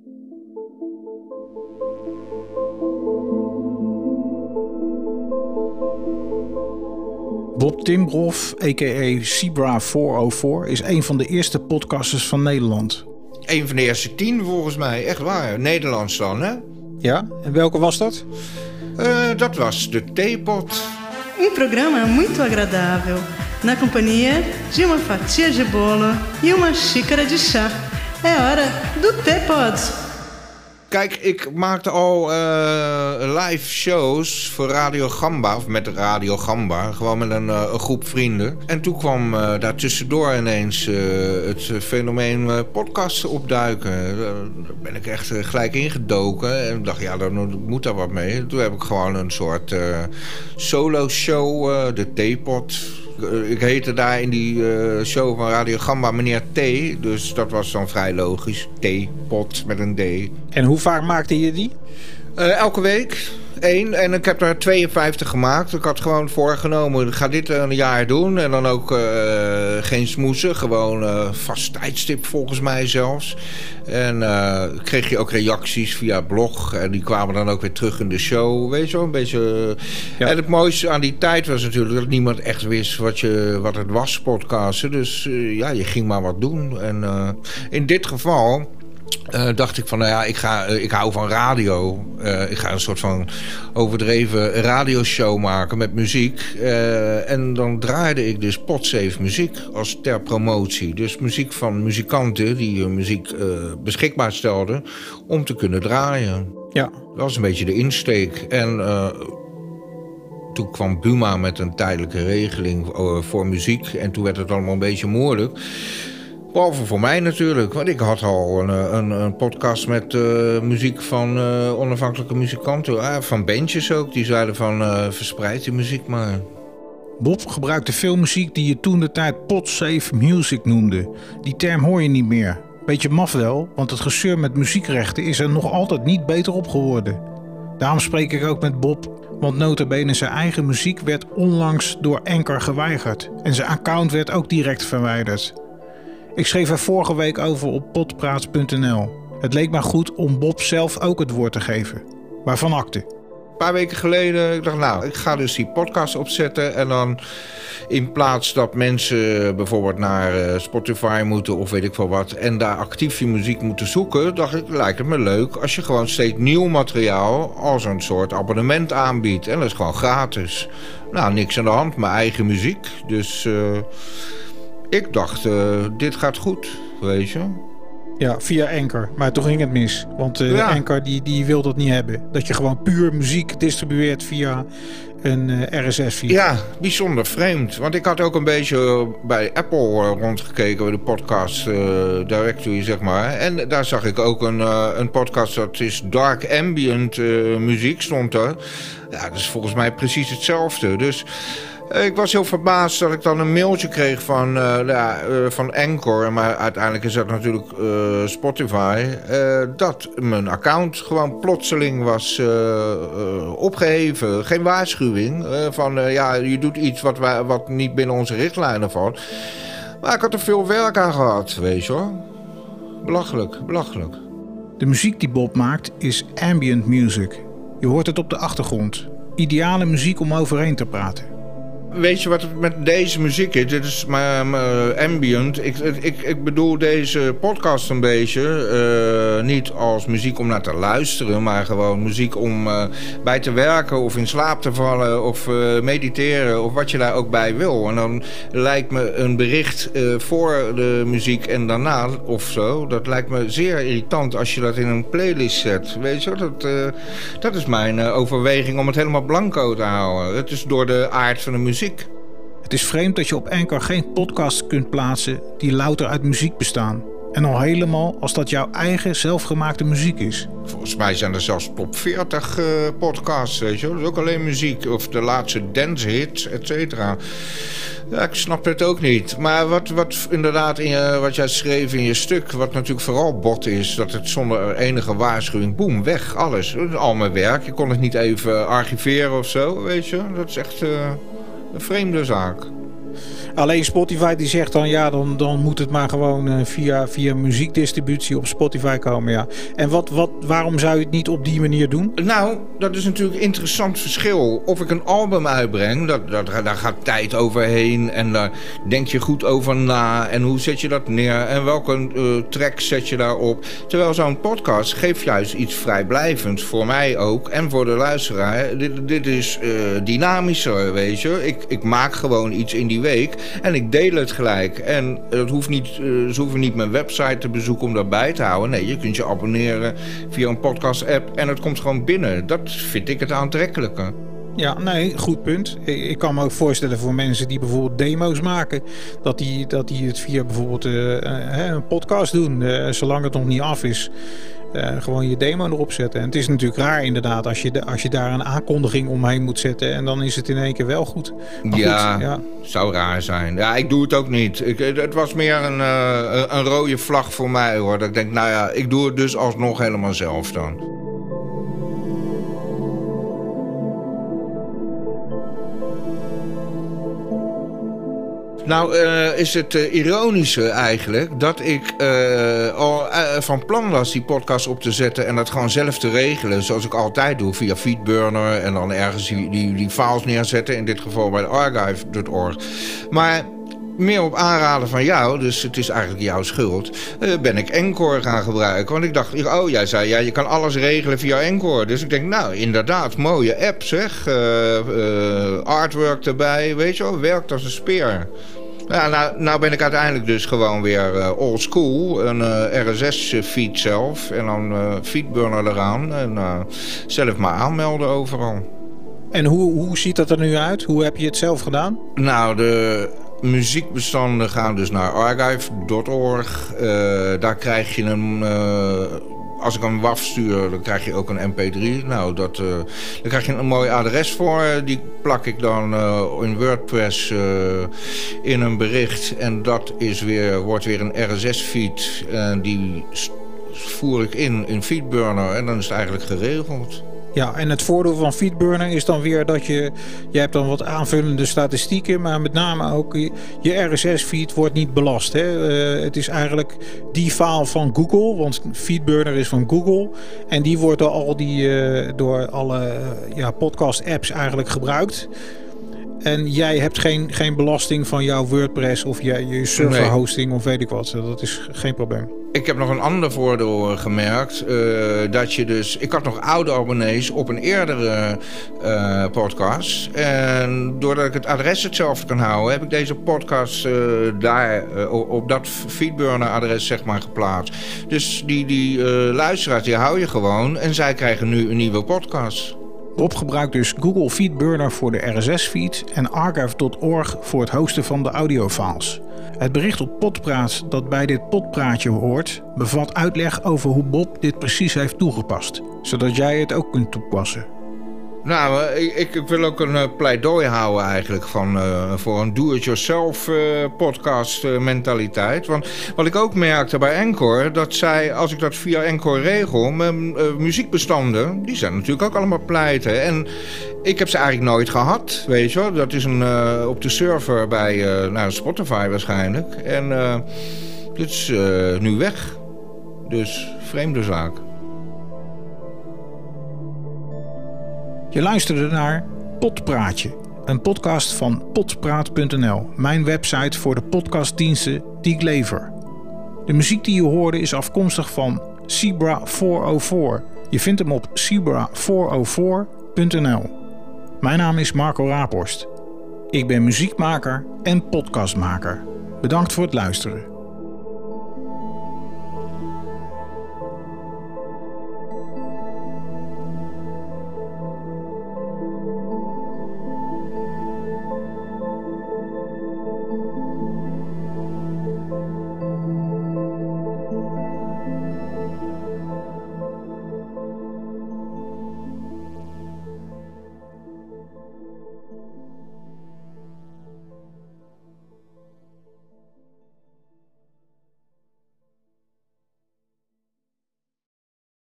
Bob Timbroff, a.k.a. Zebra 404, is een van de eerste podcasters van Nederland. Een van de eerste 10 volgens mij, echt waar. Nederlands dan, hè? Ja, en welke was dat? Dat was de Theepot. Programa muito agradável, na companhia de uma fatia de bolo e uma xícara de chá. É hora do Theepot. Kijk, ik maakte al live shows voor Radio Gamba, of met Radio Gamba, gewoon met een groep vrienden. En toen kwam daar tussendoor ineens het fenomeen podcasten opduiken. Daar ben ik echt gelijk ingedoken en ik dacht, ja, dan moet daar wat mee. Toen heb ik gewoon een soort solo show, de Theepot. Ik heette daar in die show van Radio Gamba meneer T. Dus dat was dan vrij logisch. Theepot met een D. En hoe vaak maakte je die? Elke week 1. En ik heb er 52 gemaakt. Ik had gewoon voorgenomen, ik ga dit een jaar doen. En dan ook geen smoesen. Gewoon vast tijdstip volgens mij zelfs. En kreeg je ook reacties via blog. En die kwamen dan ook weer terug in de show. Weet je wel, een beetje... Ja. En het mooiste aan die tijd was natuurlijk dat niemand echt wist wat het was, podcasten. Dus ja, je ging maar wat doen. En in dit geval... dacht ik van, nou ja, ik hou van radio. Ik ga een soort van overdreven radioshow maken met muziek. En dan draaide ik dus Podsafe muziek als ter promotie. Dus muziek van muzikanten die hun muziek beschikbaar stelden om te kunnen draaien. Ja. Dat was een beetje de insteek. En toen kwam Buma met een tijdelijke regeling voor muziek. En toen werd het allemaal een beetje moeilijk. Behalve voor mij natuurlijk, want ik had al een podcast met muziek van onafhankelijke muzikanten. Van bandjes ook, die zeiden van verspreid die muziek maar. Bob gebruikte veel muziek die je toen de tijd Podsafe Music noemde. Die term hoor je niet meer. Beetje maf wel, want het gezeur met muziekrechten is er nog altijd niet beter op geworden. Daarom spreek ik ook met Bob, want nota bene zijn eigen muziek werd onlangs door Anchor geweigerd. En zijn account werd ook direct verwijderd. Ik schreef er vorige week over op podpraat.nl. Het leek mij goed om Bob zelf ook het woord te geven. Waarvan akte? Een paar weken geleden, ik dacht nou, ik ga dus die podcast opzetten. En dan in plaats dat mensen bijvoorbeeld naar Spotify moeten of weet ik veel wat. En daar actief je muziek moeten zoeken. Dacht ik, lijkt het me leuk als je gewoon steeds nieuw materiaal als een soort abonnement aanbiedt. En dat is gewoon gratis. Nou, niks aan de hand, mijn eigen muziek. Dus... ik dacht, dit gaat goed, weet je. Ja, via Anchor. Maar toen ging het mis. Want ja. Anchor die wil dat niet hebben. Dat je gewoon puur muziek distribueert via een RSS-feed. Ja, bijzonder vreemd. Want ik had ook een beetje bij Apple rondgekeken, bij de podcast directory, zeg maar. En daar zag ik ook een podcast, dat is Dark Ambient muziek, stond er. Ja, dat is volgens mij precies hetzelfde. Dus... ik was heel verbaasd dat ik dan een mailtje kreeg van Anchor. Maar uiteindelijk is dat natuurlijk Spotify. Dat mijn account gewoon plotseling was opgeheven. Geen waarschuwing. Ja, je doet iets wat niet binnen onze richtlijnen valt. Maar ik had er veel werk aan gehad, weet je hoor. Belachelijk. De muziek die Bob maakt is ambient music. Je hoort het op de achtergrond. Ideale muziek om overheen te praten. Weet je wat het met deze muziek is? Dit is mijn ambient. Ik bedoel deze podcast een beetje. Niet als muziek om naar te luisteren, maar gewoon muziek om bij te werken of in slaap te vallen of mediteren of wat je daar ook bij wil. En dan lijkt me een bericht voor de muziek en daarna of zo. Dat lijkt me zeer irritant als je dat in een playlist zet. Weet je, dat is mijn overweging om het helemaal blanco te houden. Het is door de aard van de muziek. Het is vreemd dat je op Anchor geen podcasts kunt plaatsen die louter uit muziek bestaan. En al helemaal als dat jouw eigen zelfgemaakte muziek is. Volgens mij zijn er zelfs top 40 podcasts, weet je wel. Dat is ook alleen muziek. Of de laatste dance hits, et cetera. Ja, ik snap het ook niet. Maar wat inderdaad wat jij schreef in je stuk, wat natuurlijk vooral bot is, dat het zonder enige waarschuwing, boem, weg, alles. Al mijn werk. Je kon het niet even archiveren of zo, weet je. Dat is echt een vreemde zaak. Alleen Spotify die zegt dan, ja, dan moet het maar gewoon via muziekdistributie op Spotify komen. Ja. En waarom zou je het niet op die manier doen? Nou, dat is natuurlijk een interessant verschil. Of ik een album uitbreng, daar gaat tijd overheen en daar denk je goed over na. En hoe zet je dat neer en welke track zet je daarop. Terwijl zo'n podcast geeft juist iets vrijblijvends voor mij ook en voor de luisteraar. Dit is dynamischer, weet je. Ik maak gewoon iets in die week en ik deel het gelijk. En het hoeft niet, ze hoeven niet mijn website te bezoeken om dat bij te houden. Nee, je kunt je abonneren via een podcast-app en het komt gewoon binnen. Dat vind ik het aantrekkelijke. Ja, nee, goed punt. Ik kan me ook voorstellen voor mensen die bijvoorbeeld demo's maken, dat die het via bijvoorbeeld een podcast doen, zolang het nog niet af is. Gewoon je demo erop zetten. En het is natuurlijk raar inderdaad als je daar een aankondiging omheen moet zetten en dan is het in één keer wel goed. Maar ja, goed, ja, zou raar zijn. Ja, ik doe het ook niet. Het was meer een rode vlag voor mij hoor. Dat ik denk, nou ja, ik doe het dus alsnog helemaal zelf dan. Nou is het ironische eigenlijk dat ik al van plan was die podcast op te zetten en dat gewoon zelf te regelen. Zoals ik altijd doe via Feedburner en dan ergens die files neerzetten. In dit geval bij archive.org. Maar meer op aanraden van jou, dus het is eigenlijk jouw schuld, ben ik Anchor gaan gebruiken. Want ik dacht, jij zei, ja, je kan alles regelen via Anchor. Dus ik denk, nou, inderdaad, mooie app zeg. Artwork erbij, weet je wel, werkt als een speer. Ja, nou ben ik uiteindelijk dus gewoon weer old school. Een RSS-feed zelf en dan Feedburner eraan. En zelf maar aanmelden overal. En hoe ziet dat er nu uit? Hoe heb je het zelf gedaan? Nou, de muziekbestanden gaan dus naar archive.org. Daar krijg je een... als ik een WAV stuur, dan krijg je ook een mp3. Nou, daar krijg je een mooi adres voor. Die plak ik dan in WordPress in een bericht. En dat wordt weer een RSS-feed. Die voer ik in Feedburner en dan is het eigenlijk geregeld. Ja, en het voordeel van Feedburner is dan weer dat je hebt dan wat aanvullende statistieken, maar met name ook je RSS-feed wordt niet belast. Hè? Het is eigenlijk die file van Google, want Feedburner is van Google en die wordt door alle podcast-apps eigenlijk gebruikt. En jij hebt geen belasting van jouw WordPress of je serverhosting of weet ik wat. Dat is geen probleem. Ik heb nog een ander voordeel gemerkt. Dat je dus... Ik had nog oude abonnees op een eerdere podcast. En doordat ik het adres hetzelfde kan houden, heb ik deze podcast daar op dat Feedburner-adres zeg maar geplaatst. Dus die luisteraars, die hou je gewoon. En zij krijgen nu een nieuwe podcast. Rob gebruikt dus Google Feedburner voor de RSS-feed en archive.org voor het hosten van de audiofiles. Het bericht op Podpraat dat bij dit podpraatje hoort, bevat uitleg over hoe Bob dit precies heeft toegepast, zodat jij het ook kunt toepassen. Nou, ik wil ook een pleidooi houden eigenlijk voor een do-it-yourself podcast mentaliteit. Want wat ik ook merkte bij Anchor, dat zij, als ik dat via Anchor regel, mijn muziekbestanden, die zijn natuurlijk ook allemaal pleiten. En ik heb ze eigenlijk nooit gehad, weet je wel. Dat is op de server bij Spotify waarschijnlijk. En dit is nu weg. Dus vreemde zaak. Je luisterde naar Podpraatje, een podcast van podpraat.nl, mijn website voor de podcastdiensten die ik lever. De muziek die je hoorde is afkomstig van Zebra 404. Je vindt hem op zebra404.nl. Mijn naam is Marco Raaphorst. Ik ben muziekmaker en podcastmaker. Bedankt voor het luisteren.